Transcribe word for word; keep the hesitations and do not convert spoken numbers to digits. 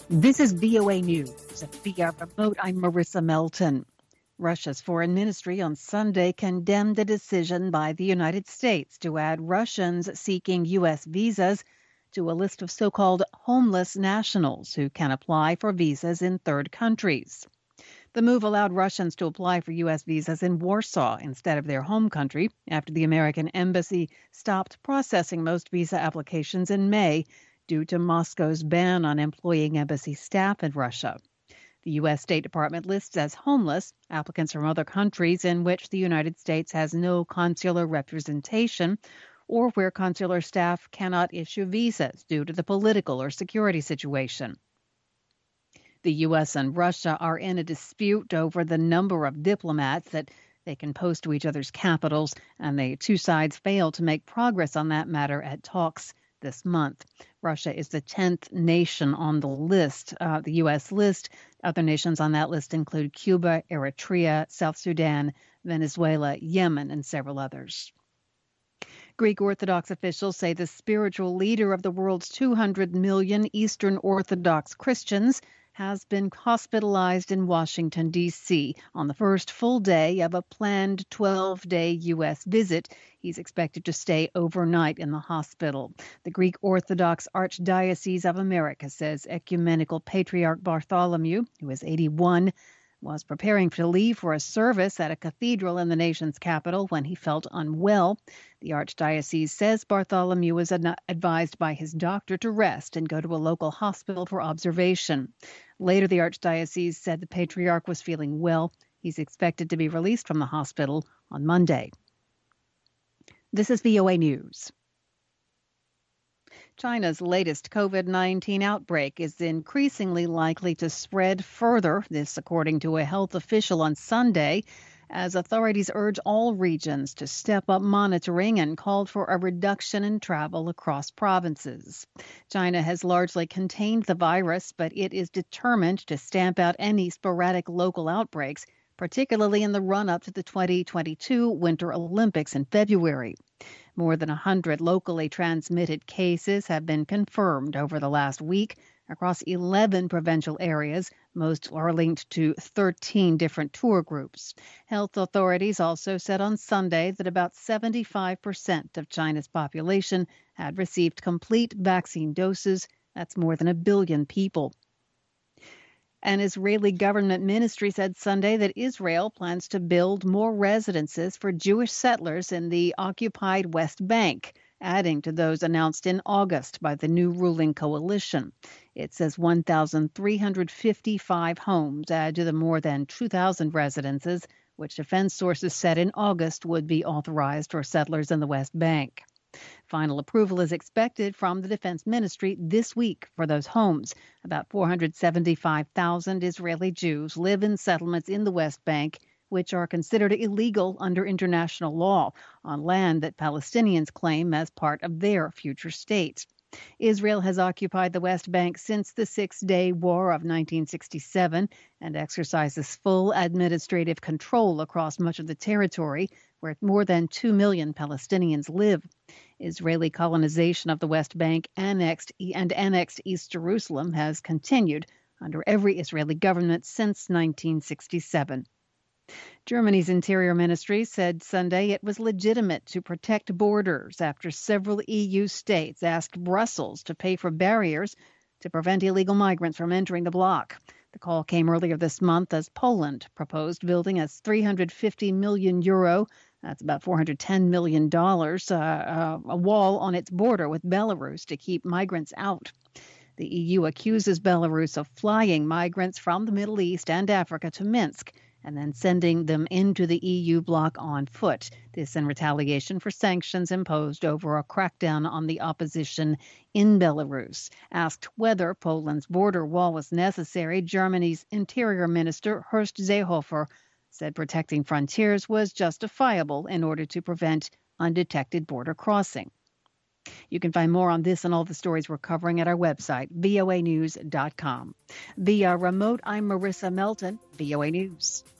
This is V O A News. Via remote, I'm Marissa Melton. Russia's foreign ministry on Sunday condemned a decision by the United States to add Russians seeking U S visas to a list of so-called homeless nationals who can apply for visas in third countries. The move allowed Russians to apply for U S visas in Warsaw instead of their home country after the American embassy stopped processing most visa applications in May due to Moscow's ban on employing embassy staff in Russia. The U S. State Department lists as homeless applicants from other countries in which the United States has no consular representation or where consular staff cannot issue visas due to the political or security situation. The U S and Russia are in a dispute over the number of diplomats that they can post to each other's capitals, and the two sides failed to make progress on that matter at talks this month. Russia is the tenth nation on the list, uh, the U S list. Other nations on that list include Cuba, Eritrea, South Sudan, Venezuela, Yemen, and several others. Greek Orthodox officials say the spiritual leader of the world's two hundred million Eastern Orthodox Christians has been hospitalized in Washington, D C on the first full day of a planned twelve-day U S visit. He's expected to stay overnight in the hospital. The Greek Orthodox Archdiocese of America says Ecumenical Patriarch Bartholomew, who is eighty-one, was preparing to leave for a service at a cathedral in the nation's capital when he felt unwell. The Archdiocese says Bartholomew was ad- advised by his doctor to rest and go to a local hospital for observation. Later, the Archdiocese said the Patriarch was feeling well. He's expected to be released from the hospital on Monday. This is V O A News. China's latest COVID nineteen outbreak is increasingly likely to spread further, this according to a health official on Sunday, as authorities urge all regions to step up monitoring and called for a reduction in travel across provinces. China has largely contained the virus, but it is determined to stamp out any sporadic local outbreaks, particularly in the run-up to the twenty twenty-two Winter Olympics in February. More than one hundred locally transmitted cases have been confirmed over the last week across eleven provincial areas. Most are linked to thirteen different tour groups. Health authorities also said on Sunday that about seventy-five percent of China's population had received complete vaccine doses. That's more than a billion people. An Israeli government ministry said Sunday that Israel plans to build more residences for Jewish settlers in the occupied West Bank, adding to those announced in August by the new ruling coalition. It says one thousand three hundred fifty-five homes add to the more than two thousand residences, which defense sources said in August would be authorized for settlers in the West Bank. Final approval is expected from the Defense Ministry this week for those homes. About four hundred seventy-five thousand Israeli Jews live in settlements in the West Bank, which are considered illegal under international law, on land that Palestinians claim as part of their future state. Israel has occupied the West Bank since the Six-Day War of nineteen sixty-seven and exercises full administrative control across much of the territory, where more than two million Palestinians live. Israeli colonization of the West Bank annexed and annexed East Jerusalem has continued under every Israeli government since nineteen sixty-seven. Germany's Interior Ministry said Sunday it was legitimate to protect borders after several E U states asked Brussels to pay for barriers to prevent illegal migrants from entering the bloc. The call came earlier this month as Poland proposed building a three hundred fifty million euro, that's about four hundred ten million dollars, uh, uh, a wall on its border with Belarus to keep migrants out. The E U accuses Belarus of flying migrants from the Middle East and Africa to Minsk and then sending them into the E U bloc on foot. This in retaliation for sanctions imposed over a crackdown on the opposition in Belarus. Asked whether Poland's border wall was necessary, Germany's Interior Minister Horst Seehofer said protecting frontiers was justifiable in order to prevent undetected border crossing. You can find more on this and all the stories we're covering at our website, V O A news dot com. Via remote, I'm Marissa Melton, V O A News.